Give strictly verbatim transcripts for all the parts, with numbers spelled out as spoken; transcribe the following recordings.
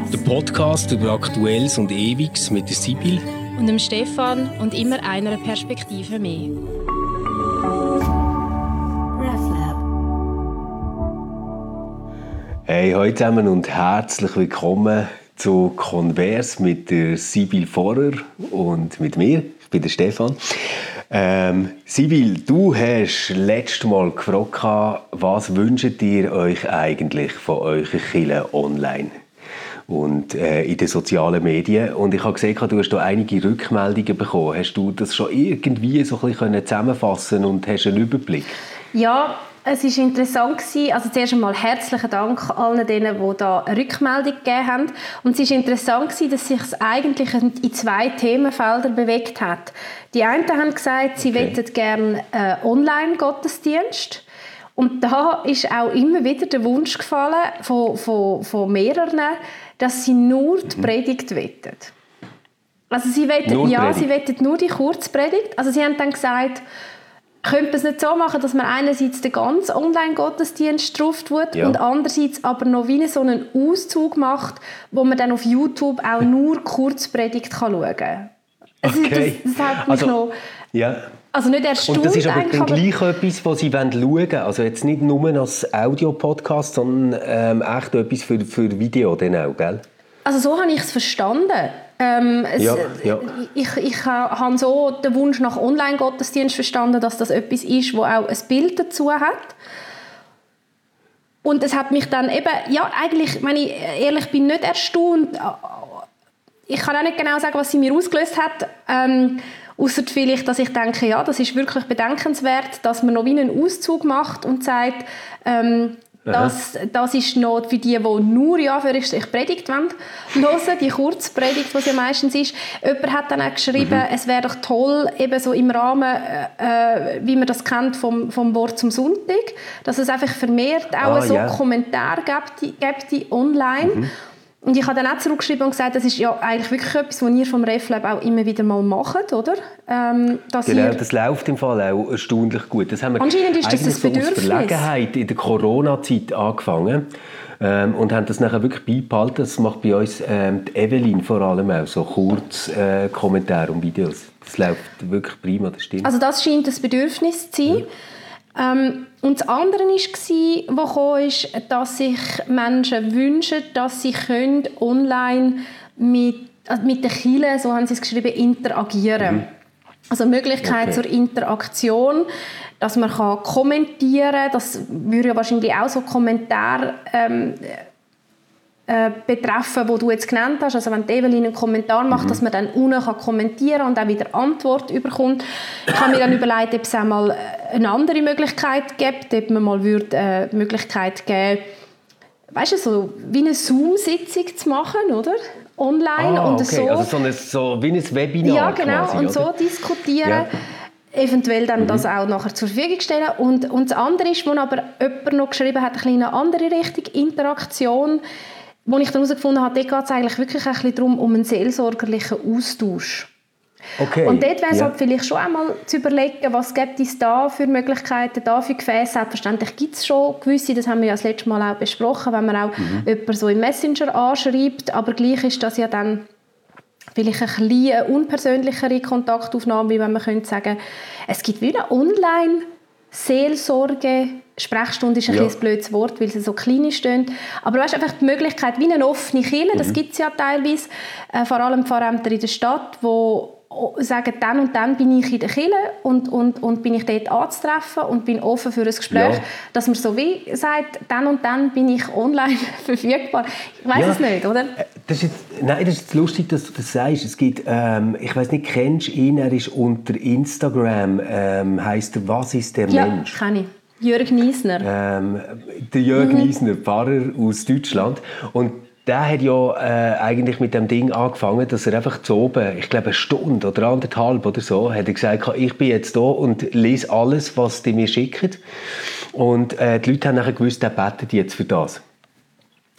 Der Podcast über Aktuelles und Ewiges mit der Sibyl und dem Stefan und immer einer Perspektive mehr. Hey, hallo zusammen und herzlich willkommen zu Converse mit der Sibyl Vorer und mit mir. Ich bin der Stefan. Ähm, Sibyl, du hast letztes Mal gefragt, was wünscht ihr euch eigentlich von eurer Kirche online und äh, in den sozialen Medien? Und ich habe gesehen, du hast da einige Rückmeldungen bekommen. Hast du das schon irgendwie so ein bisschen zusammenfassen und hast einen Überblick? Ja, es war interessant. Also zuerst einmal herzlichen Dank allen denen, die da eine Rückmeldung gegeben haben. Und es war interessant, dass sich es eigentlich in zwei Themenfelder bewegt hat. Die einen haben gesagt, sie okay. möchten gerne einen Online-Gottesdienst. Und da ist auch immer wieder der Wunsch gefallen von, von, von mehreren, dass sie nur die Predigt wollen. Also sie wollen, ja, sie wollen nur die Kurzpredigt. Also sie haben dann gesagt, könnte man es nicht so machen, dass man einerseits den ganzen Online-Gottesdienst drauf tut ja. und andererseits aber noch wie so einen Auszug macht, wo man dann auf YouTube auch nur Kurzpredigt schauen kann. Also okay. das, das hat mich also, noch... Ja. Also nicht erstaunt. Und das ist aber dann gleich etwas, was Sie schauen wollen. Also jetzt nicht nur als Audio-Podcast, sondern ähm, echt etwas für, für Video dann auch, gell? Also so habe ich es verstanden. Ähm, es, ja, ja. Ich, ich habe so den Wunsch nach Online-Gottesdienst verstanden, dass das etwas ist, wo auch ein Bild dazu hat. Und es hat mich dann eben, ja eigentlich, wenn ich ehrlich bin, nicht erstaunt. Ich kann auch nicht genau sagen, was sie mir ausgelöst hat. Ähm, Ausser vielleicht, dass ich denke, ja, das ist wirklich bedenkenswert, dass man noch wie einen Auszug macht und sagt, ähm, das, das ist noch für die, die nur ja für ich Predigt hören wollen, die Kurzpredigt, was ja meistens ist. Jemand hat dann auch geschrieben, mhm. es wäre doch toll, eben so im Rahmen, äh, wie man das kennt vom, vom Wort zum Sonntag, dass es einfach vermehrt auch ah, so yeah. Kommentare gibt online. Mhm. Und ich habe dann auch zurückgeschrieben und gesagt, das ist ja eigentlich wirklich etwas, was ihr vom RefLab auch immer wieder mal macht, oder? Ähm, dass genau, ihr das läuft im Fall auch erstaunlich gut. Das haben wir anscheinend ist das das Bedürfnis. Aus Verlegenheit in der Corona-Zeit angefangen ähm, und haben das nachher wirklich beibehalten. Das macht bei uns ähm, die Evelyn vor allem auch so kurz äh, Kommentare und Videos. Das läuft wirklich prima, das stimmt. Also das scheint das Bedürfnis zu sein. Ja. Ähm, und das andere war, was kam, ist, dass sich Menschen wünschen, dass sie können online mit, also mit den Kirchen, so haben sie es geschrieben, interagieren. Mhm. Also Möglichkeit okay. zur Interaktion, dass man kann kommentieren kann. Das würde ja wahrscheinlich auch so Kommentare ähm, äh, betreffen, die du jetzt genannt hast. Also wenn Evelyn einen Kommentar macht, mhm. dass man dann unten kann kommentieren und auch wieder Antwort bekommt. Ich habe mir dann überlegt, ob es auch mal eine andere Möglichkeit gibt, ob man mal würde, äh, die Möglichkeit geben, weißt du, so wie eine Zoom-Sitzung zu machen, oder? Online. Ah, und okay. so. Also so, eine, so wie ein Webinar ja, genau. quasi, und oder? so diskutieren. Ja. Eventuell dann mhm. das auch nachher zur Verfügung stellen. Und, und das andere ist, wo aber jemand noch geschrieben hat, eine andere Richtung, Interaktion, wo ich dann herausgefunden habe, dort geht es eigentlich wirklich ein bisschen darum, um einen seelsorgerlichen Austausch. Okay. Und dort wäre es ja. halt vielleicht schon einmal zu überlegen, was gibt es da für Möglichkeiten, da für Gefäße. Selbstverständlich gibt es schon gewisse, das haben wir ja das letzte Mal auch besprochen, wenn man auch mhm. jemanden so im Messenger anschreibt, aber gleich ist das ja dann vielleicht ein bisschen eine unpersönlichere Kontaktaufnahme, wie wenn man könnte sagen, es gibt wie eine Online-Seelsorge. Sprechstunde ist ein, ja. ein blödes Wort, weil sie so klein stehen. Aber du hast einfach die Möglichkeit, wie eine offene Kirche, mhm. das gibt es ja teilweise, äh, vor allem Pfarrämter in der Stadt, wo sagen, dann und dann bin ich in der Kirche und, und, und bin ich dort anzutreffen und bin offen für ein Gespräch, ja. dass man so wie sagt, dann und dann bin ich online verfügbar. Ich weiss ja. es nicht, oder? Das ist jetzt, nein, das ist jetzt lustig, dass du das sagst. Es gibt, ähm, ich weiss nicht, kennst du ihn? Er ist unter Instagram, ähm, heisst er «Was ist der ja, Mensch?» Ja, kenne ich. Jörg Niesner. Ähm, der Jörg mhm. Niesner, Pfarrer aus Deutschland. Und der hat ja äh, eigentlich mit dem Ding angefangen, dass er einfach zu oben, ich glaube eine Stunde oder anderthalb oder so, hat er gesagt, ich bin jetzt da und lese alles, was die mir schicken. Und äh, die Leute haben nachher gewusst, der betet jetzt für das.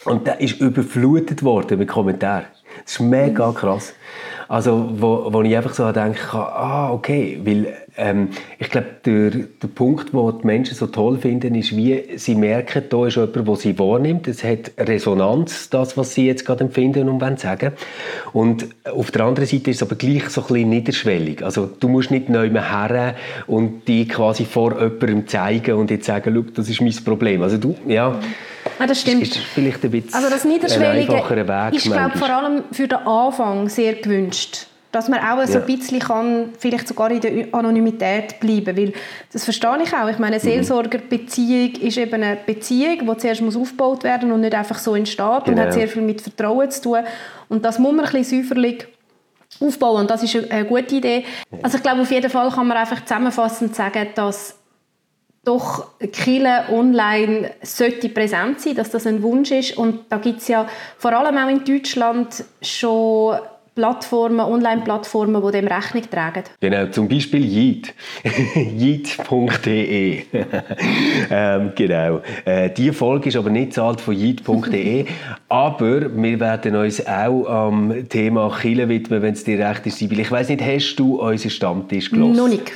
Und der ist überflutet worden mit Kommentaren. Das ist mega krass. Also, wo, wo ich einfach so denke, ah, okay, weil ähm, ich glaube, der, der Punkt, den die Menschen so toll finden, ist, wie sie merken, da ist jemand, der sie wahrnimmt. Es hat Resonanz, das, was sie jetzt gerade empfinden und wollen sagen. Und auf der anderen Seite ist es aber gleich so ein bisschen niederschwellig. Also, du musst nicht neu mehr her und die quasi vor jemandem zeigen und jetzt sagen, schau, das ist mein Problem. Also, du, ja. Ja, das stimmt. Ist vielleicht ein bisschen also das Niederschwellige ein einfacherer Weg. ist, glaube vor allem für den Anfang sehr gewünscht. Dass man auch so ja. ein bisschen kann, vielleicht sogar in der Anonymität bleiben. Weil, das verstehe ich auch. Ich meine, eine Seelsorgerbeziehung ist eben eine Beziehung, die zuerst muss aufgebaut werden muss und nicht einfach so entsteht. Genau. Und hat sehr viel mit Vertrauen zu tun. Und das muss man ein bisschen säuferlich aufbauen. Und das ist eine gute Idee. Also ich glaube, auf jeden Fall kann man einfach zusammenfassend sagen, dass doch Kirche online sollte präsent sein, dass das ein Wunsch ist. Und da gibt es ja vor allem auch in Deutschland schon Plattformen, Online-Plattformen, die dem Rechnung tragen. Genau, zum Beispiel Yeet. yeet punkt de ähm, Genau. Äh, diese Folge ist aber nicht zahlt von yeet punkt de, aber wir werden uns auch am Thema Kirche widmen, wenn es dir recht ist, Sibylle. Ich weiss nicht, hast du unseren Stammtisch gehört? Noch nicht.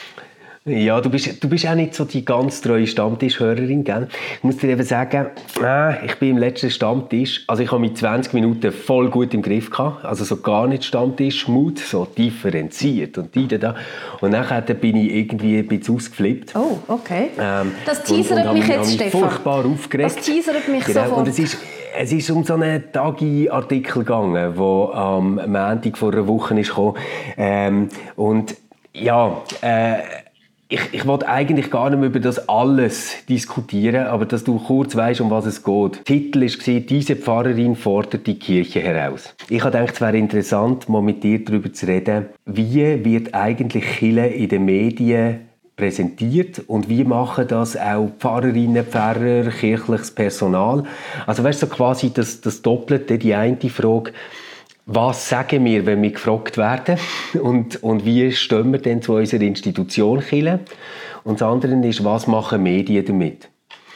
Ja, du bist, du bist auch nicht so die ganz treue Stammtischhörerin, gell? Ich muss dir eben sagen, äh, ich bin im letzten Stammtisch, also ich habe mit zwanzig Minuten voll gut im Griff gehabt, also so gar nicht Stammtischmut, so differenziert und die da. Und nachher bin ich irgendwie ein bisschen ausgeflippt. Oh, okay. Ähm, das teasert mich jetzt, mich Stefan. furchtbar aufgeregt. Das teasert mich genau. sofort. Und es ist, es ist um so einen Tagi-Artikel gegangen, der am Montag vor einer Woche ist gekommen. Ähm, und ja, äh, Ich, ich wollte eigentlich gar nicht mehr über das alles diskutieren, aber dass du kurz weisst, um was es geht. Der Titel war, diese Pfarrerin fordert die Kirche heraus. Ich habe gedacht, es wäre interessant, mal mit dir darüber zu reden, wie wird eigentlich Kirche in den Medien präsentiert und wie machen das auch Pfarrerinnen, Pfarrer, kirchliches Personal. Also weißt du, so quasi das, das Doppelte, die eine Frage, was sagen wir, wenn wir gefragt werden? Und, und wie stehen wir denn zu unserer Institution Kirche? Und das andere ist, was machen Medien damit?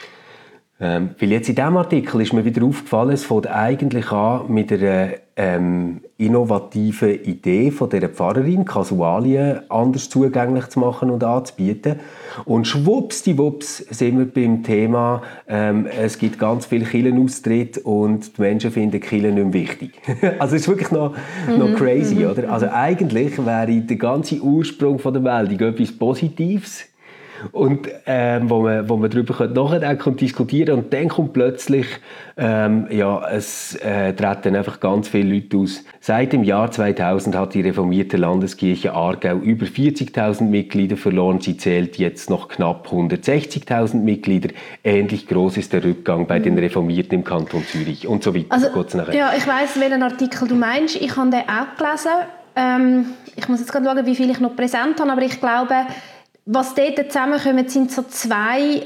Ähm, weil jetzt in diesem Artikel ist mir wieder aufgefallen, es fängt eigentlich an mit einer ähm, innovativen Idee von dieser Pfarrerin, Kasualien anders zugänglich zu machen und anzubieten. Und schwuppsdiwupps sind wir beim Thema, ähm, es gibt ganz viele Kirchenaustritte und die Menschen finden Kirche nicht mehr wichtig. Also es ist wirklich noch, noch crazy, mhm, oder? Also eigentlich wäre der ganze Ursprung von der Meldung etwas Positives, und ähm, wo man, wo man darüber nachdenken und diskutieren, und dann kommt plötzlich ähm, ja, es äh, treten einfach ganz viele Leute aus. Seit dem Jahr zweitausend hat die reformierte Landeskirche Aargau über vierzigtausend Mitglieder verloren. Sie zählt jetzt noch knapp hundertsechzigtausend Mitglieder. Ähnlich groß ist der Rückgang bei den Reformierten im Kanton Zürich und so weiter. Also, ja, ich weiss, welchen Artikel du meinst. Ich habe den auch gelesen. Ähm, ich muss jetzt gerade schauen, wie viel ich noch präsent habe, aber ich glaube, was dort zusammenkommt, sind so zwei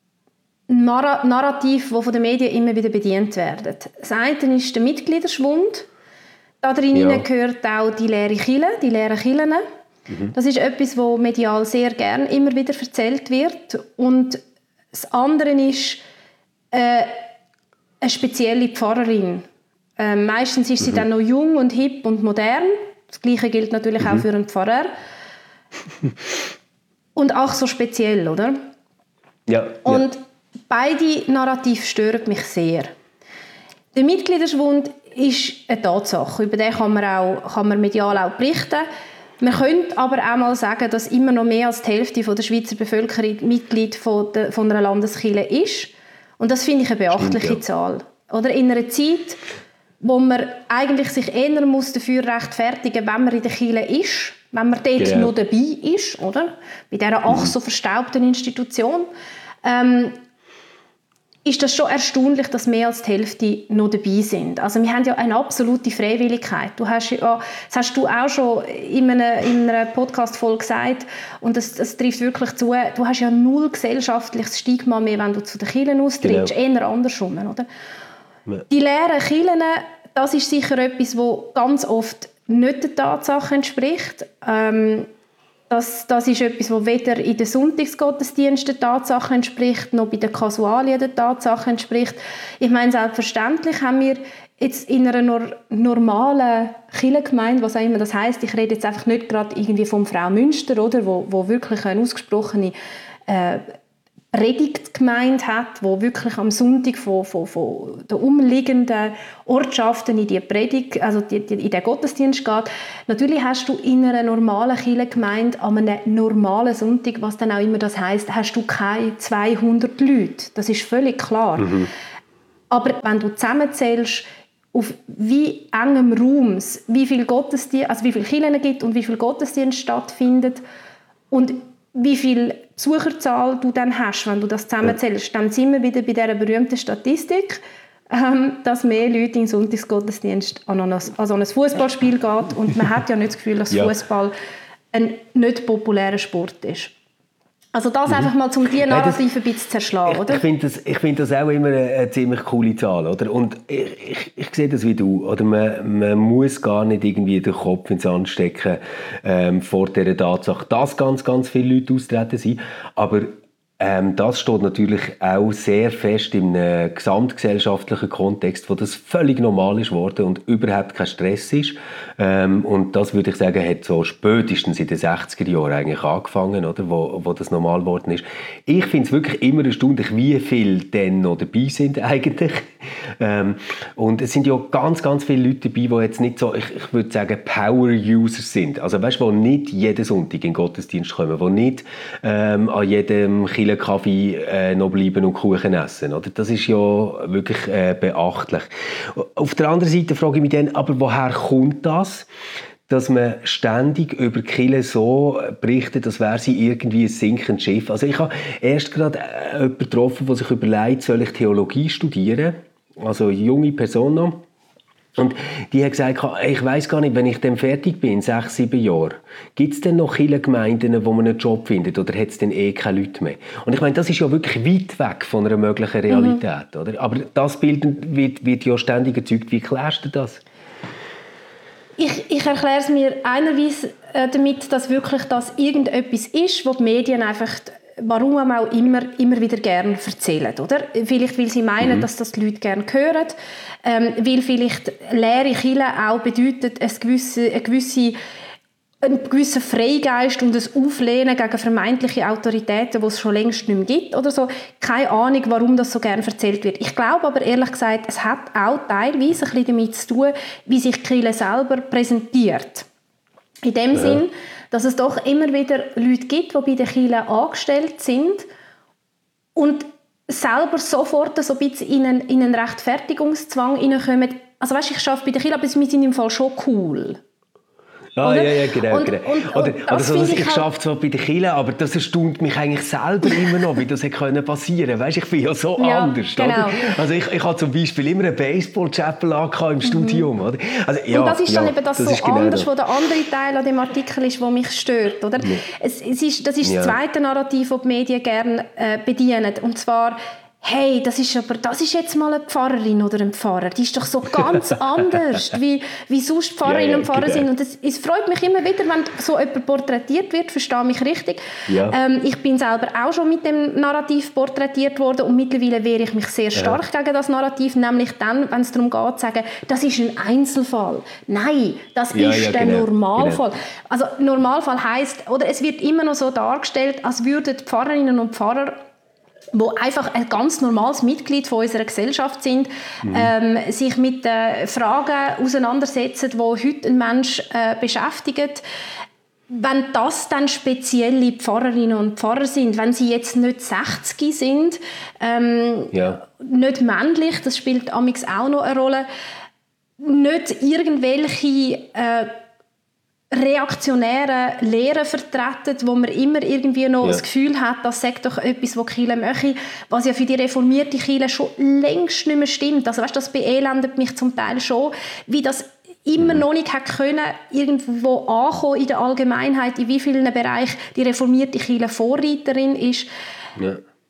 Narr- Narrative, die von den Medien immer wieder bedient werden. Das eine ist der Mitgliederschwund. Da drin ja. gehört auch die leere Kirche, die leeren Kirchen. Mhm. Das ist etwas, was medial sehr gern immer wieder erzählt wird. Und das andere ist äh, eine spezielle Pfarrerin. Äh, meistens ist sie mhm. dann noch jung und hip und modern. Das Gleiche gilt natürlich mhm. auch für einen Pfarrer. Und auch so speziell, oder? Ja. Und ja. beide Narrative stören mich sehr. Der Mitgliederschwund ist eine Tatsache. Über den kann man, auch, kann man medial auch berichten. Man könnte aber auch mal sagen, dass immer noch mehr als die Hälfte der Schweizer Bevölkerung Mitglied von, der, von einer Landeskirche ist. Und das finde ich eine beachtliche Stimmt, ja. Zahl. Oder in einer Zeit, wo man eigentlich sich eher muss dafür rechtfertigen muss, wenn man in der Kirche ist, wenn man dort genau. noch dabei ist, oder? Bei dieser ach so verstaubten Institution, ähm, ist das schon erstaunlich, dass mehr als die Hälfte noch dabei sind. Also wir haben ja eine absolute Freiwilligkeit. Du hast ja, das hast du auch schon in einer, in einer Podcast-Folge gesagt, und das, das trifft wirklich zu, du hast ja null gesellschaftliches Stigma mehr, wenn du zu den Kirchen austrittst, genau. eher andersrum, oder? Ja. Die leeren Kirchen, das ist sicher etwas, das ganz oft nicht der Tatsache entspricht. Ähm, Das, das ist etwas, das weder in den Sonntagsgottesdiensten der Tatsache entspricht, noch bei den Kasualien der Tatsache entspricht. Ich meine, selbstverständlich haben wir jetzt in einer nor- normalen Kirchengemeinde, was auch immer das heisst, ich rede jetzt einfach nicht gerade irgendwie vom Frau Münster, oder, wo, wo wirklich eine ausgesprochene äh, Predigtgemeinde hat, wo wirklich am Sonntag von, von, von den umliegenden Ortschaften in die Predigt, also die, die, in den Gottesdienst geht. Natürlich hast du in einer normalen Kirchengemeinde an einem normalen Sonntag, was dann auch immer das heisst, hast du keine zweihundert Leute. Das ist völlig klar. Mhm. Aber wenn du zusammenzählst, auf wie engem Raum wie viel Gottesdienst, also wie viele Kirchen gibt und wie viel Gottesdienst stattfindet und wie viel Besucherzahl du dann hast, wenn du das zusammenzählst, dann sind wir wieder bei dieser berühmten Statistik, ähm, dass mehr Leute in den Sonntagsgottesdienst an ein, also an ein Fußballspiel geht und man hat ja nicht das Gefühl, dass ja. Fußball ein nicht populärer Sport ist. Also das mhm. einfach mal zum die Narrative ein bisschen zu zerschlagen, oder? Ich, ich finde das, ich find das auch immer eine, eine ziemlich coole Zahl, oder? Und ich, ich, ich sehe das wie du, oder? Man, man muss gar nicht irgendwie den Kopf ins Sand stecken ähm, vor dieser Tatsache, dass ganz, ganz viele Leute austreten sind. Aber ähm, das steht natürlich auch sehr fest in einem gesamtgesellschaftlichen Kontext, wo das völlig normal ist worden und überhaupt kein Stress ist. Ähm, und das, würde ich sagen, hat so spätestens in den sechziger Jahren eigentlich angefangen, oder? Wo, wo das normal geworden ist. Ich finde es wirklich immer erstaunlich, wie viele denn noch dabei sind eigentlich. Ähm, und es sind ja ganz, ganz viele Leute dabei, die jetzt nicht so, ich, ich würde sagen, Power-Users sind. Also weißt du, die nicht jeden Sonntag in den Gottesdienst kommen, die nicht ähm, an jedem Kaffee äh, noch bleiben und Kuchen essen. Oder? Das ist ja wirklich äh, beachtlich. Auf der anderen Seite frage ich mich dann, aber woher kommt das, dass man ständig über die Kirche so berichtet, als wäre sie irgendwie ein sinkendes Schiff? Also ich habe erst gerade äh, jemanden getroffen, der sich überlegt, soll ich Theologie studieren? Also eine junge Person noch. Und die hat gesagt, ich weiss gar nicht, wenn ich dann fertig bin, in sechs, sieben Jahren, gibt es denn noch Kirchengemeinden, wo man einen Job findet, oder hat es dann eh keine Leute mehr? Und ich meine, das ist ja wirklich weit weg von einer möglichen Realität, mhm. oder? Aber das Bild wird, wird ja ständig erzeugt. Wie erklärst du das? Ich, ich erkläre es mir einerseits damit, dass wirklich das irgendetwas ist, wo die Medien einfach, warum auch immer, immer wieder gerne erzählen, oder? Vielleicht, weil sie meinen, mhm. dass das die Leute gerne hören, ähm, weil vielleicht leere Kirche auch bedeutet, eine gewisse, eine gewisse, einen gewissen Freigeist und ein Auflehnen gegen vermeintliche Autoritäten, die es schon längst nicht mehr gibt, oder so. Keine Ahnung, warum das so gerne erzählt wird. Ich glaube aber ehrlich gesagt, es hat auch teilweise ein bisschen damit zu tun, wie sich die Kirche selber präsentiert. In dem ja. Sinn, dass es doch immer wieder Leute gibt, die bei der Kirche angestellt sind und selber sofort so ein bisschen in einen, in einen Rechtfertigungszwang hineinkommen. Also weißt, ich arbeite bei der Kirche, aber wir sind im Fall schon cool. Ah, ja, ja, genau. Und, genau. Und, oder und oder so, dass ich, ich ich schaffe zwar bei der Kirche, aber das erstaunt mich eigentlich selber immer noch, wie das hätte passieren können. Weißt, ich bin ja so ja, anders. Genau. Oder? Also ich, ich hatte zum Beispiel immer einen Baseball-Chapel im Studium. Mhm. Oder? Also, ja, und das ist dann ja, eben das, das so genau anders, wo der andere Teil an dem Artikel ist, der mich stört. Oder? Ja. Es, es ist, das ist ja. das zweite Narrativ, das die Medien gerne äh, bedienen. Und zwar, hey, das ist aber, das ist jetzt mal eine Pfarrerin oder ein Pfarrer. Die ist doch so ganz anders, wie, wie sonst Pfarrerinnen ja, ja, und Pfarrer genau. sind. Und es, es freut mich immer wieder, wenn so jemand porträtiert wird, verstehe mich richtig. Ja. Ähm, ich bin selber auch schon mit dem Narrativ porträtiert worden und mittlerweile wehre ich mich sehr stark ja. gegen das Narrativ, nämlich dann, wenn es darum geht, zu sagen, das ist ein Einzelfall. Nein, das ja, ist ja, der genau. Normalfall. Genau. Also Normalfall heisst, oder es wird immer noch so dargestellt, als würden die Pfarrerinnen und Pfarrer, wo einfach ein ganz normales Mitglied von unserer Gesellschaft sind, mhm. ähm, sich mit äh, Fragen auseinandersetzen, die heute ein Mensch äh, beschäftigt. Wenn das dann spezielle Pfarrerinnen und Pfarrer sind, wenn sie jetzt nicht sechzig sind, ähm, ja. nicht männlich, das spielt amigs auch noch eine Rolle, nicht irgendwelche äh, reaktionäre Lehren vertreten, wo man immer irgendwie noch ja. das Gefühl hat, das sagt doch etwas, was die Kirche möchte, was ja für die reformierte Kirche schon längst nicht mehr stimmt. Also weißt, das beelendet mich zum Teil schon, wie das immer mhm. noch nicht hat können, irgendwo ankommen in der Allgemeinheit, in wie vielen Bereichen die reformierte Kirche Vorreiterin ist. Ja.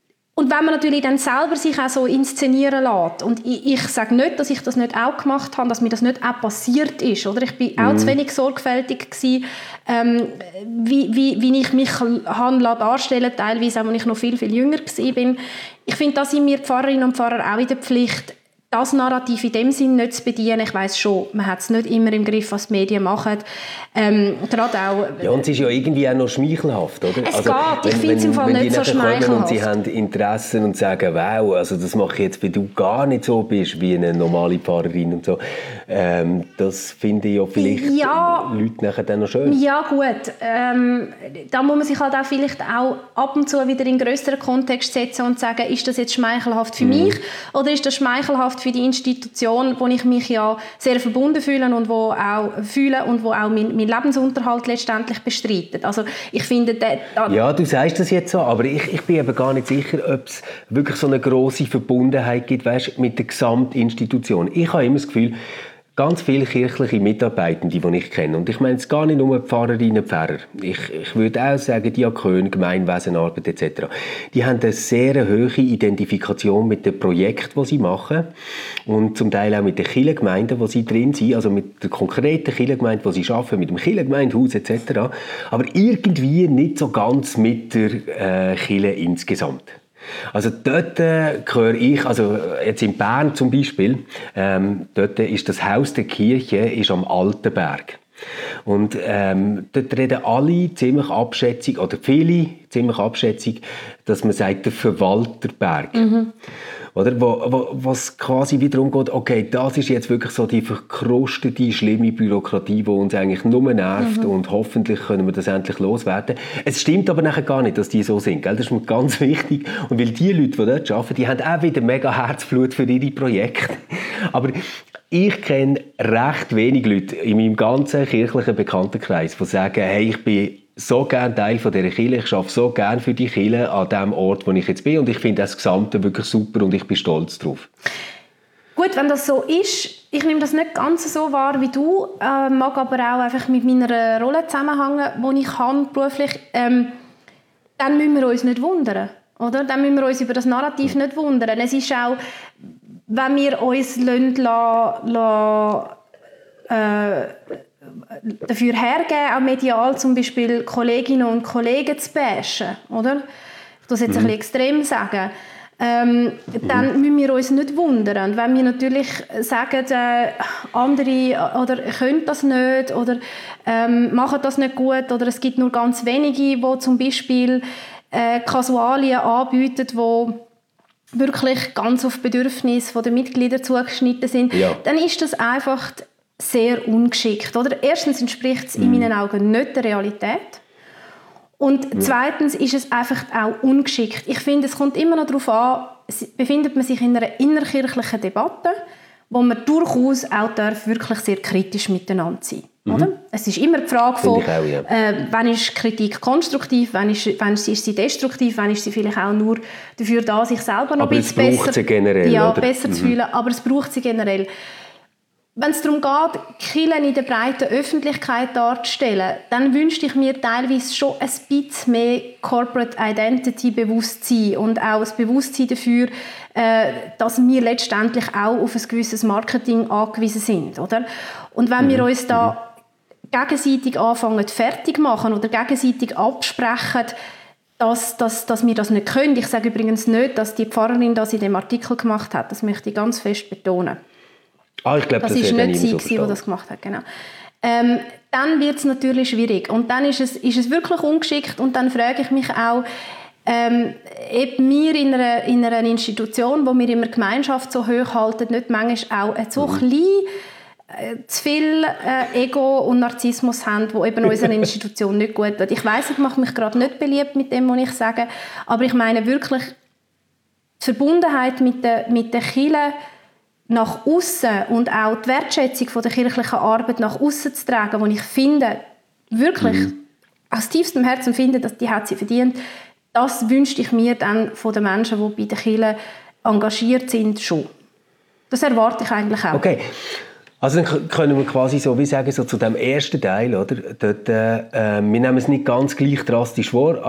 Und wenn man natürlich dann selber sich auch so inszenieren lässt, und ich, ich sage nicht, dass ich das nicht auch gemacht habe, dass mir das nicht auch passiert ist, oder? Ich bin auch mm. zu wenig sorgfältig gewesen, ähm, wie, wie, wie ich mich habe darstellen lassen, teilweise auch, als ich noch viel, viel jünger war. Ich finde, da sind wir Pfarrerinnen und Pfarrer auch in der Pflicht, das Narrativ in dem Sinn nicht zu bedienen. Ich weiss schon, man hat es nicht immer im Griff, was die Medien machen. Ähm, gerade auch, ja, und es ist ja irgendwie auch noch schmeichelhaft, oder? Es also, geht, ich finde es im Fall nicht so schmeichelhaft. Und sie haben Interessen und sagen, wow, also das mache ich jetzt, wenn du gar nicht so bist wie eine normale Pfarrerin und so. Ähm, das finde ich ja vielleicht ja, Leute nachher dann noch schön. Ja, gut. Ähm, da muss man sich halt auch vielleicht auch ab und zu wieder in einen grösseren Kontext setzen und sagen, ist das jetzt schmeichelhaft für mhm. mich oder ist das schmeichelhaft für die Institution, wo ich mich ja sehr verbunden fühle und wo auch fühle und wo auch mein, mein Lebensunterhalt letztendlich bestreitet. Also ich finde, da, da ja, du sagst das jetzt so, aber ich, ich bin eben gar nicht sicher, ob es wirklich so eine grosse Verbundenheit gibt, weißt, mit der Gesamtinstitution. Ich habe immer das Gefühl, ganz viele kirchliche Mitarbeitende, die ich kenne, und ich meine jetzt gar nicht nur Pfarrerinnen und Pfarrer, ich, ich würde auch sagen Diakon, Gemeinwesenarbeit et cetera, die haben eine sehr hohe Identifikation mit dem Projekt, das sie machen und zum Teil auch mit den Kirchengemeinden, wo sie drin sind, also mit der konkreten Kirchengemeinde, wo sie arbeiten, mit dem Kirchengemeindehaus et cetera, aber irgendwie nicht so ganz mit der äh, Kirche insgesamt. Also dort äh, höre ich, also jetzt in Bern zum Beispiel, ähm, dort ist das Haus der Kirche ist am Altenberg. Und ähm, dort reden alle ziemlich abschätzig, oder viele ziemlich abschätzig, dass man sagt, der Verwalterberg. Mhm. Oder? Wo, wo, was quasi wiederum geht, okay, das ist jetzt wirklich so die verkrustete, schlimme Bürokratie, die uns eigentlich nur nervt mhm. und hoffentlich können wir das endlich loswerden. Es stimmt aber nachher gar nicht, dass die so sind. Gell? Das ist mir ganz wichtig. Und weil die Leute, die dort arbeiten, die haben auch wieder mega Herzblut für ihre Projekte. Aber ich kenne recht wenig Leute in meinem ganzen kirchlichen Bekanntenkreis, die sagen, hey, ich bin so gerne Teil von dieser Kirche, ich arbeite so gerne für die Kirche an dem Ort, wo ich jetzt bin und ich finde das Gesamte wirklich super und ich bin stolz drauf. Gut, wenn das so ist, ich nehme das nicht ganz so wahr wie du, äh, mag aber auch einfach mit meiner Rolle zusammenhängen, die ich habe beruflich, ähm, dann müssen wir uns nicht wundern, oder? Dann müssen wir uns über das Narrativ nicht wundern. Es ist auch, wenn wir uns lassen, lassen, äh, dafür hergeben, auch medial zum Beispiel Kolleginnen und Kollegen zu bashen, oder? Ich muss jetzt mhm. ein bisschen extrem sagen. Ähm, mhm. Dann müssen wir uns nicht wundern. Und wenn wir natürlich sagen, äh, andere oder können das nicht oder ähm, machen das nicht gut oder es gibt nur ganz wenige, die zum Beispiel äh, Kasualien anbieten, die wirklich ganz auf Bedürfnisse der Mitglieder zugeschnitten sind, ja. dann ist das einfach sehr ungeschickt. Oder? Erstens entspricht es mm. in meinen Augen nicht der Realität. Und mm. zweitens ist es einfach auch ungeschickt. Ich finde, es kommt immer noch darauf an, befindet man sich in einer innerkirchlichen Debatte, wo man durchaus auch darf wirklich sehr kritisch miteinander sein. Mhm. Oder? Es ist immer die Frage von, auch, ja. äh, wann ist Kritik konstruktiv, wann ist, wann ist sie destruktiv, wann ist sie vielleicht auch nur dafür da, sich selber noch aber ein bisschen besser, sie generell, ja, oder? besser mhm. zu fühlen. Aber es braucht sie generell. Wenn es darum geht, Kirchen in der breiten Öffentlichkeit darzustellen, dann wünschte ich mir teilweise schon ein bisschen mehr Corporate Identity Bewusstsein und auch das Bewusstsein dafür, äh, dass wir letztendlich auch auf ein gewisses Marketing angewiesen sind. Oder? Und wenn mhm. wir uns da gegenseitig anfangen fertig machen oder gegenseitig absprechen, dass, dass, dass wir das nicht können. Ich sage übrigens nicht, dass die Pfarrerin das in dem Artikel gemacht hat. Das möchte ich ganz fest betonen. Ah, ich glaube, das, das ist nicht sie, so die das gemacht hat. Genau. Ähm, dann wird es natürlich schwierig. Und dann ist es, ist es wirklich ungeschickt. Und dann frage ich mich auch, ähm, ob wir in einer, in einer Institution, wo wir immer Gemeinschaft so hoch halten, nicht manchmal auch so mhm. klein äh, zu viel äh, Ego und Narzissmus haben, wo eben unserer Institution nicht gut tut. Ich weiss, ich mache mich gerade nicht beliebt mit dem, was ich sage, aber ich meine wirklich die Verbundenheit mit der, mit der Kirche nach aussen und auch die Wertschätzung von der kirchlichen Arbeit nach aussen zu tragen, wo ich finde, wirklich mhm. aus tiefstem Herzen finde, dass die hat sie verdient. Das wünschte ich mir dann von den Menschen, die bei der Kirche engagiert sind, schon. Das erwarte ich eigentlich auch. Okay. Also dann können wir quasi so wie sagen, so zu dem ersten Teil, oder? Dort, äh, wir nehmen es nicht ganz gleich drastisch vor, aber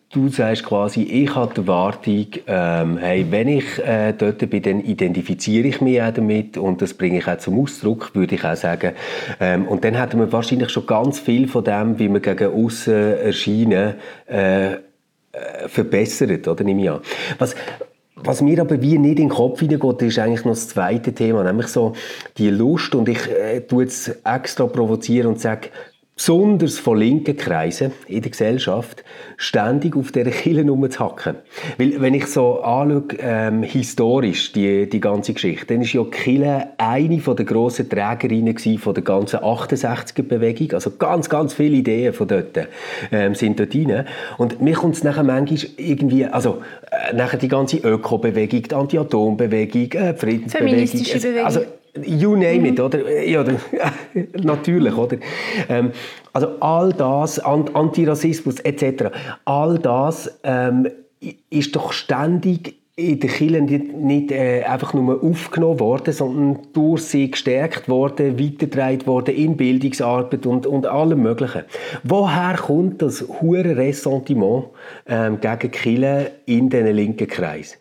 du sagst quasi, ich habe die Erwartung, ähm, hey, wenn ich äh, dort bin, dann identifiziere ich mich auch damit und das bringe ich auch zum Ausdruck, würde ich auch sagen. Ähm, und dann hätten wir wahrscheinlich schon ganz viel von dem, wie wir gegen aussen erscheinen, äh, äh, verbessert, oder, nehme ich an. Was, was mir aber wie nicht in den Kopf hineingeht, ist eigentlich noch das zweite Thema, nämlich so die Lust, und ich äh, tue jetzt extra provozieren und sage, besonders von linken Kreisen in der Gesellschaft, ständig auf dieser Kirche rumzuhacken. Weil, wenn ich so anschaue, ähm, historisch, die, die ganze Geschichte, dann ist ja die Kirche eine der grossen Trägerinnen von der ganzen achtundsechziger-Bewegung. Also ganz, ganz viele Ideen von dort ähm, sind dort rein. Und mir kommt es nachher manchmal irgendwie, also äh, nachher die ganze Öko-Bewegung, die Anti-Atom-Bewegung, äh, die Friedensbewegung. Feministische Bewegung. Also, you name it, oder? Ja, natürlich, oder? Ähm, also all das, Antirassismus et cetera, all das ähm, ist doch ständig in den Kirchen nicht, nicht äh, einfach nur aufgenommen worden, sondern durch sie gestärkt worden, weitergetragen worden in Bildungsarbeit und, und allem Möglichen. Woher kommt das hure Ressentiment ähm, gegen die Kirchen in diesen linken Kreis?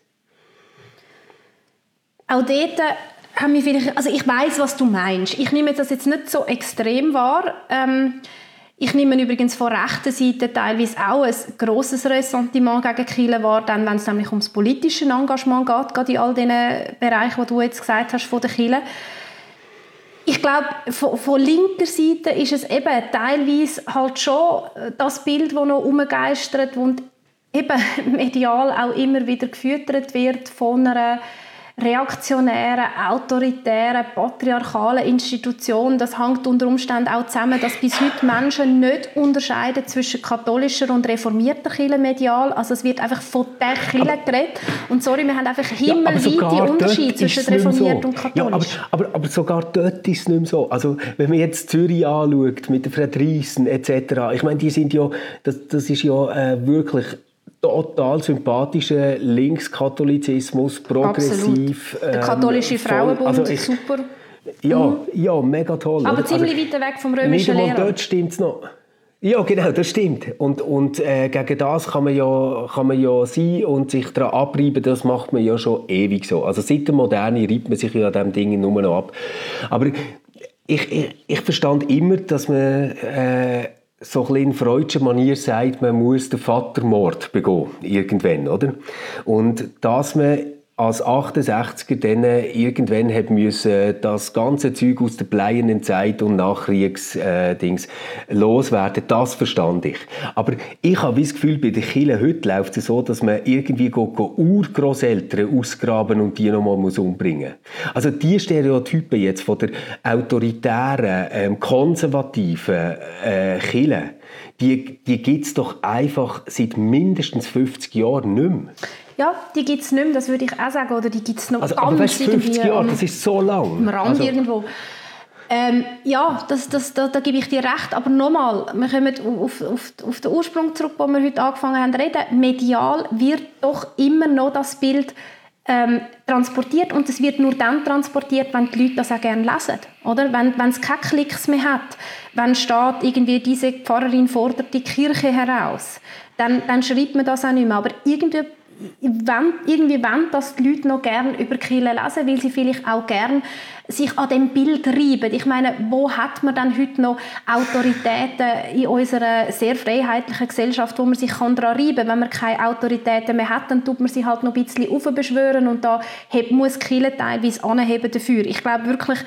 Auch dort haben wir vielleicht, also ich weiss, was du meinst. Ich nehme das jetzt nicht so extrem wahr. Ähm, ich nehme übrigens von rechter Seite teilweise auch ein grosses Ressentiment gegen Kirche wahr, dann, wenn es nämlich ums politische Engagement geht, gerade in all diesen Bereichen, die du jetzt gesagt hast, von der Kirche. Ich glaube, von, von linker Seite ist es eben teilweise halt schon das Bild, das noch herumgeistert und eben medial auch immer wieder gefüttert wird von einer reaktionären, autoritären, patriarchalen Institution. Das hängt unter Umständen auch zusammen, dass bis heute Menschen nicht unterscheiden zwischen katholischer und reformierter Kirche medial. Also es wird einfach von der Kirche geredet. Und sorry, wir haben einfach himmelweite ja, Unterschiede zwischen reformiert so. und katholisch. Ja, aber, aber, aber sogar dort ist es nicht mehr so. Also wenn man jetzt Zürich anschaut, mit der Friedrichsen et cetera, ich meine, die sind ja, das, das ist ja äh, wirklich total sympathischer Linkskatholizismus, progressiv. Der katholische ähm, Frauenbund, also ich, super. Ja, mhm. ja, mega toll. Aber oder? ziemlich also, weit weg vom römischen Lehrer. Dort stimmt es noch. Ja, genau, das stimmt. Und, und äh, gegen das kann man, ja, kann man ja sein und sich daran abreiben, das macht man ja schon ewig so. Also seit der Moderne reibt man sich ja an diesem Ding nur noch ab. Aber ich, ich, ich verstand immer, dass man äh, so ein bisschen in freudscher Manier sagt, man muss den Vatermord begehen, irgendwann, oder? Und dass man als achtundsechziger dann irgendwann hat müssen das ganze Zeug aus der bleiernen Zeit und Nachkriegsdings äh, loswerden, das verstand ich. Aber ich habe das Gefühl, bei den Kirchen heute läuft es so, dass man irgendwie go, go Urgroßeltern ausgraben und die nochmal muss umbringen. Also die Stereotypen jetzt von der autoritären, ähm, konservativen äh, Kirche, die, die gibt es doch einfach seit mindestens fünfzig Jahren nicht mehr. Ja, die gibt es nicht mehr, das würde ich auch sagen. Oder die gibt es noch also, ganz aber weißt, fünfzig Jahre, das ist so lang. Am Rand also. irgendwo. Ähm, ja, das, das, da, da gebe ich dir recht. Aber nochmal, wir kommen auf, auf, auf den Ursprung zurück, wo wir heute angefangen haben zu reden. Medial wird doch immer noch das Bild ähm, transportiert. Und es wird nur dann transportiert, wenn die Leute das auch gerne lesen. Oder? Wenn, wenn es keine Klicks mehr hat, wenn steht, irgendwie diese Pfarrerin fordert die Kirche heraus, dann, dann schreibt man das auch nicht mehr. Aber irgendwie Wenn, irgendwie wollen das die Leute noch gerne über die Kirche lesen, weil sie vielleicht auch gerne sich an dem Bild reiben. Ich meine, wo hat man dann heute noch Autoritäten in unserer sehr freiheitlichen Gesellschaft, wo man sich daran reiben kann? Wenn man keine Autoritäten mehr hat, dann tut man sie halt noch ein bisschen aufbeschwören und da muss die Kirche teilweise anheben dafür. Ich glaube wirklich,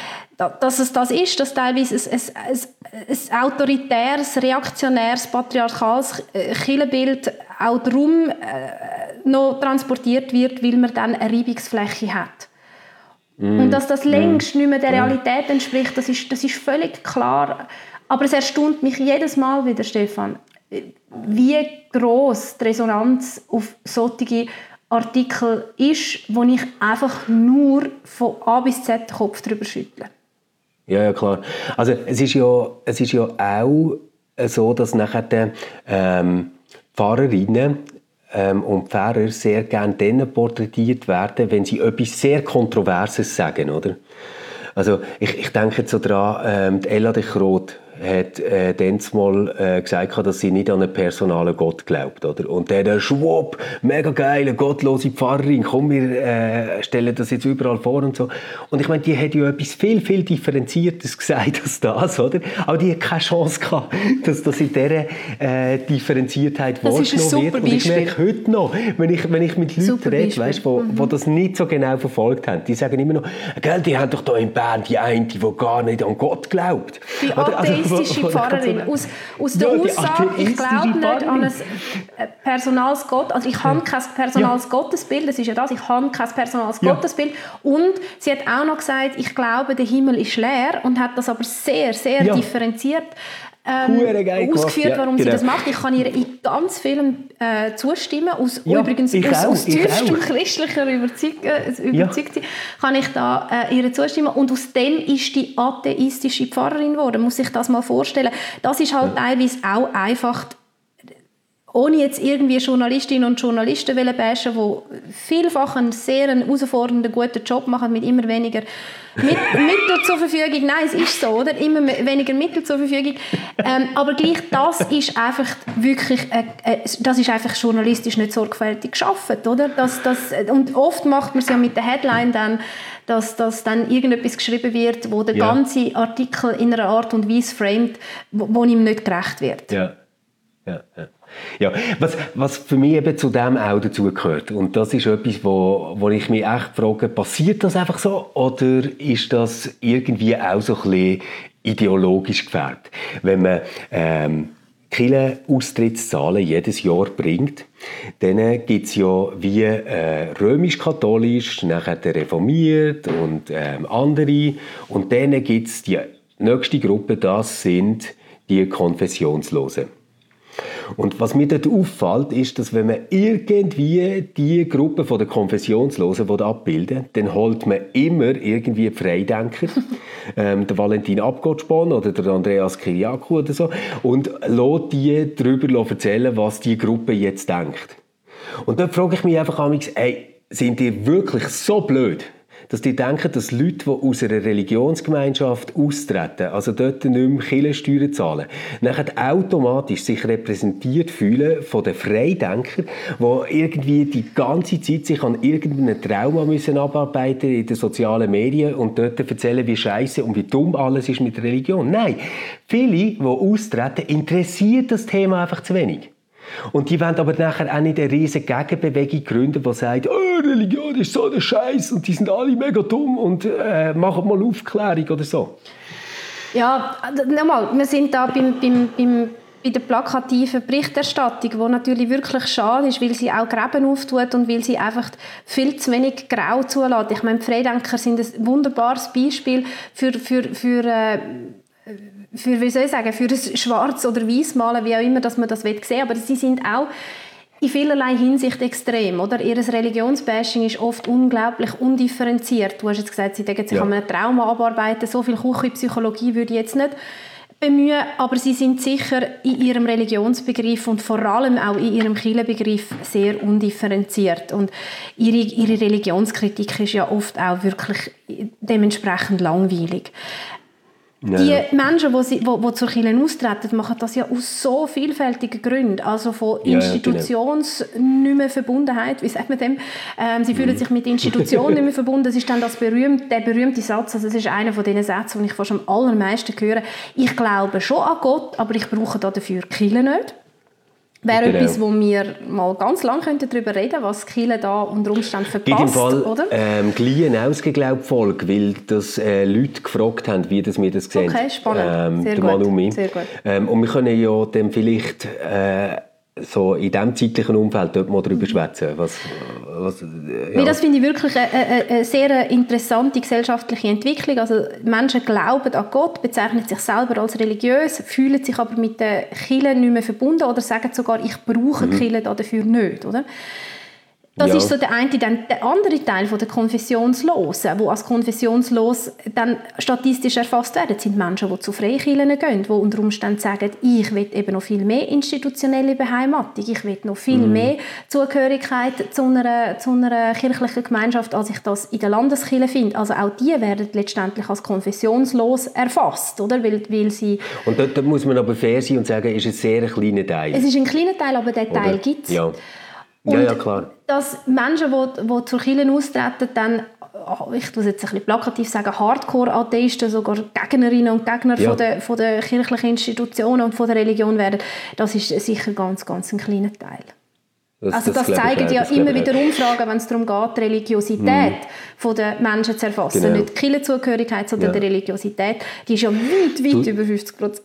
dass es das ist, dass teilweise ein, ein, ein, ein autoritäres, reaktionäres, patriarchales Kirchenbild auch darum äh, noch transportiert wird, weil man dann eine Reibungsfläche hat. Mm. Und dass das längst mm. nicht mehr der Realität entspricht, das ist, das ist völlig klar. Aber es erstaunt mich jedes Mal wieder, Stefan, wie gross die Resonanz auf solche Artikel ist, wo ich einfach nur von A bis Z den Kopf drüber schüttle. Ja, ja, klar. Also es ist ja, es ist ja auch so, dass nachher die ähm, Pfarrerinnen ähm, und Pfarrer sehr gerne dann porträtiert werden, wenn sie etwas sehr Kontroverses sagen, oder? Also ich, ich denke jetzt so daran, ähm, die Ella de Groot hat äh, dann mal äh, gesagt, dass sie nicht an einen personalen Gott glaubt. Oder? Und der, der schwupp, mega geile, gottlose Pfarrerin, komm, wir äh, stellen das jetzt überall vor und so. Und ich meine, die hat ja etwas viel, viel Differenziertes gesagt als das, oder? Aber die hat keine Chance gehabt, dass das in dieser äh, Differenziertheit wahrgenommen wird. Und ich merke heute noch, wenn ich, wenn ich mit Leuten rede, weißt, wo, mhm. wo das nicht so genau verfolgt haben, die sagen immer noch, gell, die haben doch da in Bern die eine, die gar nicht an Gott glaubt. Die atheistische also, Pfarrerin. Aus, aus der ja, Aussage, ich glaube nicht an ein personales Gott, also ich habe ja. kein personales ja. Gottesbild, das ist ja das, ich habe kein personales ja. Gottesbild. Und sie hat auch noch gesagt, ich glaube, der Himmel ist leer und hat das aber sehr, sehr ja. differenziert ähm, ausgeführt, warum ja, genau. sie das macht. Ich kann ihr in ganz vielen äh, zustimmen. Aus, ja, übrigens aus, aus tiefstem christlicher Überzeug, äh, überzeugt ja. kann ich da äh, ihr zustimmen. Und aus dem ist die atheistische Pfarrerin geworden. Man muss sich das mal vorstellen. Das ist halt ja. teilweise auch einfach, ohne jetzt irgendwie Journalistinnen und Journalisten zu bashen, die vielfach einen sehr herausfordernden, guten Job machen, mit immer weniger mit, Mittel zur Verfügung. Nein, es ist so, oder? Immer weniger Mittel zur Verfügung. Ähm, aber gleich, das ist einfach wirklich, äh, äh, das ist einfach journalistisch nicht sorgfältig geschaffen, oder? Das, das, und oft macht man es ja mit der Headline dann, dass, dass dann irgendetwas geschrieben wird, wo der ja. ganze Artikel in einer Art und Weise framet, wo, wo ihm nicht gerecht wird. Ja, ja, ja. Ja, was, was für mich eben zu dem auch dazugehört, und das ist etwas, wo, wo ich mich echt frage, passiert das einfach so oder ist das irgendwie auch so ein bisschen ideologisch gefärbt? Wenn man ähm, Kirchenaustrittszahlen jedes Jahr bringt, dann gibt es ja wie äh, römisch-katholisch, nachher reformiert und ähm, andere, und dann gibt es die nächste Gruppe, das sind die Konfessionslosen. Und was mir dort auffällt, ist, dass wenn man irgendwie die Gruppe der Konfessionslosen abbilden will, dann holt man immer irgendwie Freidenker, ähm, der Valentin Abgottspann oder der Andreas Kyriakou oder so, und lässt die darüber erzählen, was die Gruppe jetzt denkt. Und dort frage ich mich einfach manchmal, ey, sind die wirklich so blöd, dass die denken, dass Leute, die aus einer Religionsgemeinschaft austreten, also dort nicht mehr Kirchensteuern zahlen, nachher automatisch sich repräsentiert fühlen von den Freidenkern, die irgendwie die ganze Zeit sich an irgendeinem Trauma müssen abarbeiten in den sozialen Medien und dort erzählen, wie scheiße und wie dumm alles ist mit Religion. Nein, viele, die austreten, interessiert das Thema einfach zu wenig. Und die wollen aber nachher auch nicht eine riesige Gegenbewegung gründen, die sagt, oh, Religion ist so der Scheiß und die sind alle mega dumm und äh, machen mal Aufklärung oder so. Ja, nochmal, wir sind da beim, beim, beim, bei der plakativen Berichterstattung, die natürlich wirklich schade ist, weil sie auch Gräben auftut und weil sie einfach viel zu wenig Grau zulässt. Ich meine, die Freidenker sind ein wunderbares Beispiel für, für, für äh, für, wie soll ich sagen, für das Schwarz- oder Weißmalen, wie auch immer, dass man das sehen will. Aber sie sind auch in vielerlei Hinsicht extrem. Oder? Ihr Religionsbashing ist oft unglaublich undifferenziert. Du hast jetzt gesagt, sie denken sich ja. an einem Trauma abarbeiten. So viel Küchenpsychologie würde ich jetzt nicht bemühen. Aber sie sind sicher in ihrem Religionsbegriff und vor allem auch in ihrem Kirchenbegriff sehr undifferenziert. Und ihre, ihre Religionskritik ist ja oft auch wirklich dementsprechend langweilig. Ja. Die Menschen, die, sie, die, die zur Kirche austreten, machen das ja aus so vielfältigen Gründen. Also von Institutions-Nicht-mehr-Verbundenheit, wie sagt man dem? Ähm, sie fühlen sich mit Institutionen nicht mehr verbunden. Das ist dann das berühmte, der berühmte Satz, also das ist einer von diesen Sätzen, die ich fast am allermeisten höre. Ich glaube schon an Gott, aber ich brauche dafür die Kirche nicht. Wäre genau. etwas, wo wir mal ganz lange darüber reden könnten, was Kirche da unter Umständen verpasst, in dem Fall, oder? Ähm, gleich eine ausgeglaubt Folge, weil das äh, Leute gefragt haben, wie das wir das sehen. Okay, spannend. Ähm, Sehr, der gut. Mann und mich. Sehr gut. Ähm, und wir können ja dann vielleicht äh, so in diesem zeitlichen Umfeld dort mal darüber schwätzen. Was, was, ja. Nee, das finde ich wirklich eine, eine, eine sehr interessante gesellschaftliche Entwicklung. Also Menschen glauben an Gott, bezeichnen sich selber als religiös, fühlen sich aber mit der Kirche nicht mehr verbunden oder sagen sogar, ich brauche die Kirche dafür nicht. Oder? Das ja. ist so der eine. Dann der andere Teil von der Konfessionslosen, wo als konfessionslos dann statistisch erfasst werden, sind Menschen, die zu Freikirchen gehen, die unter Umständen sagen, ich will eben noch viel mehr institutionelle Beheimatung, ich will noch viel mm. mehr Zugehörigkeit zu einer, zu einer kirchlichen Gemeinschaft, als ich das in der Landeskirche finde. Also auch die werden letztendlich als konfessionslos erfasst, oder? Weil, weil sie und dort, dort muss man aber fair sein und sagen, es ist ein sehr kleiner Teil. Es ist ein kleiner Teil, aber der Teil gibt es. Ja. Und ja, ja, klar. dass Menschen, die, die zur Kirche austreten, dann, ich muss jetzt ein bisschen plakativ sagen, Hardcore-Atheisten, sogar Gegnerinnen und Gegner ja. von, der, von der kirchlichen Institutionen und von der Religion werden, das ist sicher ganz, ganz ein kleiner Teil. Das, also das, das zeigen ja immer wieder Umfragen, wenn es darum geht, die Religiosität mm. der Menschen zu erfassen. Genau. Nicht die Kirchenzugehörigkeit, sondern ja. die Religiosität, die ist ja weit, weit du, über fünfzig Prozent.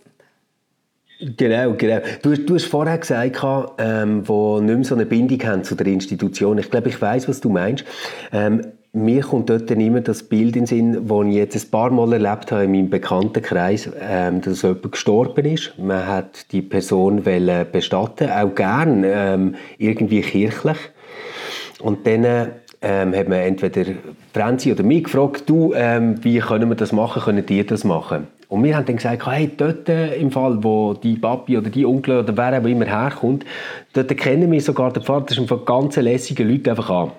Genau, genau. Du, du hast vorher gesagt, ähm, wo nicht mehr so eine Bindung haben zu der Institution. Ich glaube, ich weiss, was du meinst. Ähm, mir kommt dort dann immer das Bild in den Sinn, das ich jetzt ein paar Mal erlebt habe in meinem Bekanntenkreis, ähm, dass jemand gestorben ist. Man hat die Person bestatten, auch gern ähm, irgendwie kirchlich. Und dann ähm, hat man entweder Franzi oder mich gefragt, du, ähm, wie können wir das machen, können die das machen? Und wir haben dann gesagt, hey, dort äh, im Fall, wo die Papi oder die Onkel oder wer auch immer herkommt, dort kennen wir sogar den Vater, das ist von ganz lässigen Leuten einfach an.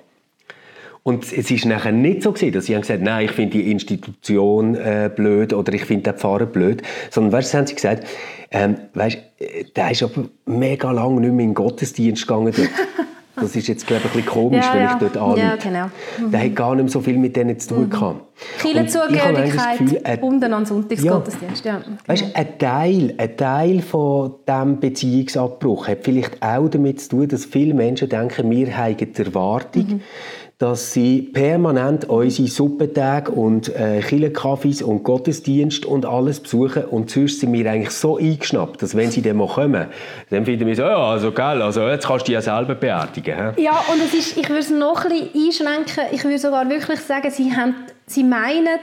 Und es war nachher nicht so gewesen, dass sie haben gesagt, nein, ich finde die Institution äh, blöd oder ich finde den Pfarrer blöd, sondern weißt, haben sie gesagt, ähm, weißt, der ist aber mega lange nicht mehr in den Gottesdienst gegangen. Das ist jetzt, glaube ich, ein bisschen komisch, ja, wenn ich dort anrufe. Ja, genau. Mhm. Der hat gar nicht mehr so viel mit denen zu tun gehabt. Viele Zugehörigkeit gebunden an Sonntagsgottesdienst. Ja, genau. Weißt, ein Teil, ein Teil von diesem Beziehungsabbruch hat vielleicht auch damit zu tun, dass viele Menschen denken, wir haben die Erwartung, mhm. dass sie permanent unsere Suppentage und äh, Kirchenkaffees und Gottesdienst und alles besuchen und sonst sind wir eigentlich so eingeschnappt, dass wenn sie dann mal kommen, dann finden wir so, ja, also geil, also jetzt kannst du dich ja selber beerdigen. He? Ja, und es ist, ich würde es noch ein bisschen einschränken, ich würde sogar wirklich sagen, sie, haben, sie meinen,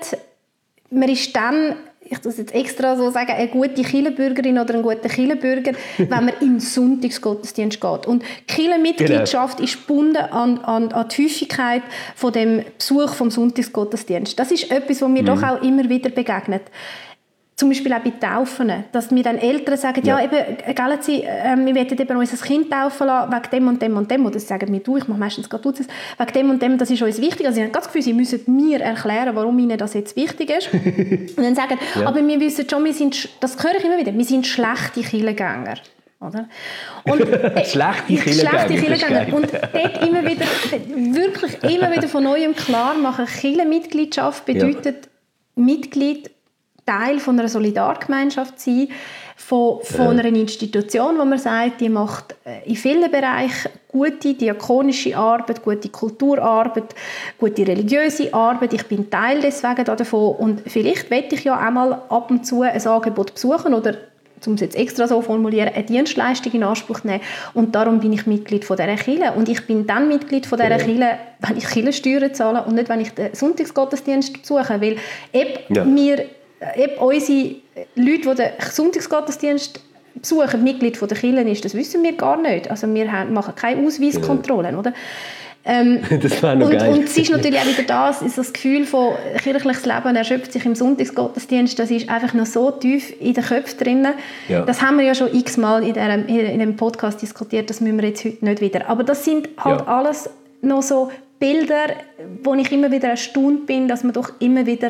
man ist dann, ich muss jetzt extra so sagen, eine gute Kirchenbürgerin oder ein guter Kirchenbürger, wenn man in den Sonntagsgottesdienst geht. Und die Kirchenmitgliedschaft genau. ist gebunden an, an, an die Häufigkeit von dem Besuch vom Sonntagsgottesdienst. Das ist etwas, was mir mhm. doch auch immer wieder begegnet. Zum Beispiel auch bei Taufen, dass mir dann Eltern sagen, ja, ja eben, gell, sie, äh, wir wollen eben unser Kind taufen lassen, wegen dem und dem und dem. Oder sie sagen mir, du, ich mache meistens gerade das, wegen dem und dem, das ist uns wichtig. Also sie haben das Gefühl, sie müssen mir erklären, warum ihnen das jetzt wichtig ist. Und dann sagen, ja. aber wir wissen schon, wir sind, das höre ich immer wieder, wir sind schlechte Kirchengänger. Oder? Und, äh, schlechte Kirchengänger. Und dort immer wieder, wirklich immer wieder von neuem klar machen, Kirchenmitgliedschaft bedeutet ja. Mitglied Teil von einer Solidargemeinschaft sein, von, von ja. einer Institution, wo man sagt, die macht in vielen Bereichen gute diakonische Arbeit, gute Kulturarbeit, gute religiöse Arbeit. Ich bin Teil deswegen davon und vielleicht möchte ich ja auch mal ab und zu ein Angebot besuchen oder, um es jetzt extra so formulieren, eine Dienstleistung in Anspruch nehmen. Und darum bin ich Mitglied von dieser Kirche. Und ich bin dann Mitglied von dieser ja. Kirche, wenn ich Kirchensteuern zahle und nicht, wenn ich den Sonntagsgottesdienst besuche. Weil eben ja. wir Eben unsere Leute, die den Sonntagsgottesdienst besuchen, Mitglied der Kirche ist, das wissen wir gar nicht. Also wir haben, machen keine Ausweiskontrollen, ja. oder? Ähm, das wäre noch und, geil. Und es ist natürlich auch wieder das, ist das Gefühl von kirchliches Leben erschöpft sich im Sonntagsgottesdienst, das ist einfach noch so tief in den Köpfen drin. Ja. Das haben wir ja schon x-mal in diesem in dem Podcast diskutiert, das müssen wir jetzt heute nicht wieder. Aber das sind halt ja. alles noch so Bilder, wo ich immer wieder erstaunt bin, dass man doch immer wieder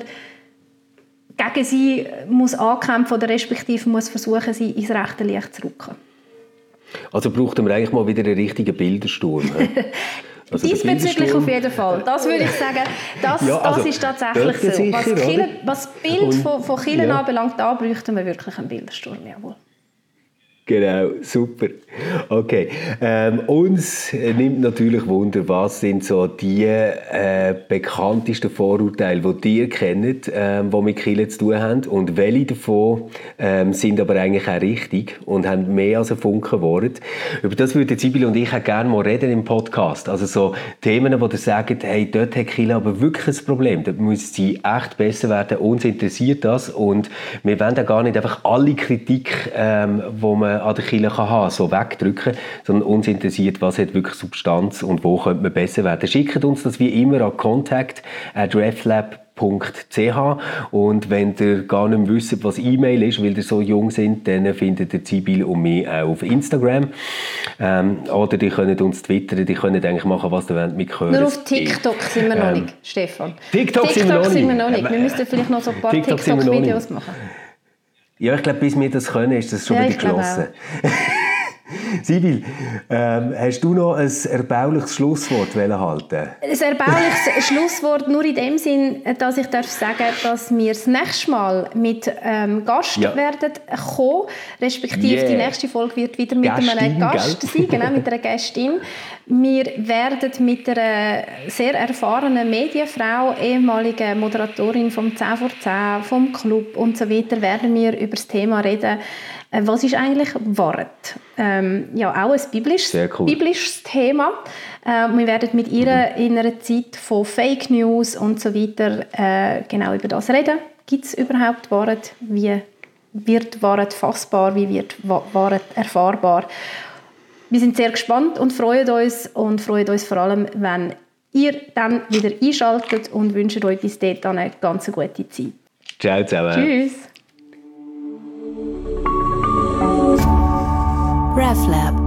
gegen sie muss ankämpfen oder respektive muss versuchen, sie ins rechte Licht zu rücken. Also braucht man eigentlich mal wieder einen richtigen Bildersturm. Also diesbezüglich auf jeden Fall. Das würde ich sagen, das, ja, also, das ist tatsächlich so. Sicher, was, Kirche, was das Bild Und, von, von Kirchen ja. anbelangt, da bräuchten wir wirklich einen Bildersturm. Jawohl. Genau, super. Okay, ähm, uns nimmt natürlich Wunder, was sind so die äh, bekanntesten Vorurteile, die ihr kennt, ähm, die mit Kirche zu tun haben und welche davon ähm, sind aber eigentlich auch richtig und haben mehr als ein Funken Wort. Über das würden Sibylle und ich auch gerne mal reden im Podcast. Also so Themen, wo ihr sagt, hey, dort hat Kirche aber wirklich ein Problem, dort müssen sie echt besser werden, uns interessiert das und wir wollen da gar nicht einfach alle Kritik, ähm, wo man an der Kirche kann haben, so wegdrücken, sondern uns interessiert, was hat wirklich Substanz und wo könnte man besser werden. Schickt uns das wie immer an contact at reflab punkt c h und wenn ihr gar nicht mehr wisst, was E-Mail ist, weil ihr so jung sind, dann findet ihr Sibyl und mich auch auf Instagram. Ähm, oder ihr könnt uns twittern, ihr könnt eigentlich machen, was ihr wollt mit hören. Nur auf TikTok sind wir noch ähm, nicht, Stefan. TikTok, TikTok sind wir noch nicht. Sind wir noch nicht. Wir müssten vielleicht noch so ein paar TikTok-Videos TikTok machen. Ja, ich glaube, bis wir das können, ist das schon ja, wieder geschlossen. Sibyl, ähm, hast du noch ein erbauliches Schlusswort halten? Ein erbauliches Schlusswort nur in dem Sinn, dass ich darf sagen, dass wir das nächste Mal mit ähm, Gast ja. werden kommen, respektive yeah. die nächste Folge wird wieder mit Gästin, einem Gast gell? sein, genau, mit einer Gästin. Wir werden mit einer sehr erfahrenen Medienfrau, ehemalige Moderatorin vom zehn vor zehn, vom Club und so weiter, werden wir über das Thema reden. Was ist eigentlich Wahrheit? Ähm, ja, auch ein biblisches, cool. biblisches Thema. Äh, wir werden mit ihr mhm. in einer Zeit von Fake News und so weiter äh, genau über das reden. Gibt es überhaupt Wahrheit? Wie wird Wahrheit fassbar? Wie wird Wahrheit erfahrbar? Wir sind sehr gespannt und freuen uns und freuen uns vor allem, wenn ihr dann wieder einschaltet und wünschen euch bis dahin eine ganz gute Zeit. Ciao zusammen. Tschüss. RefLab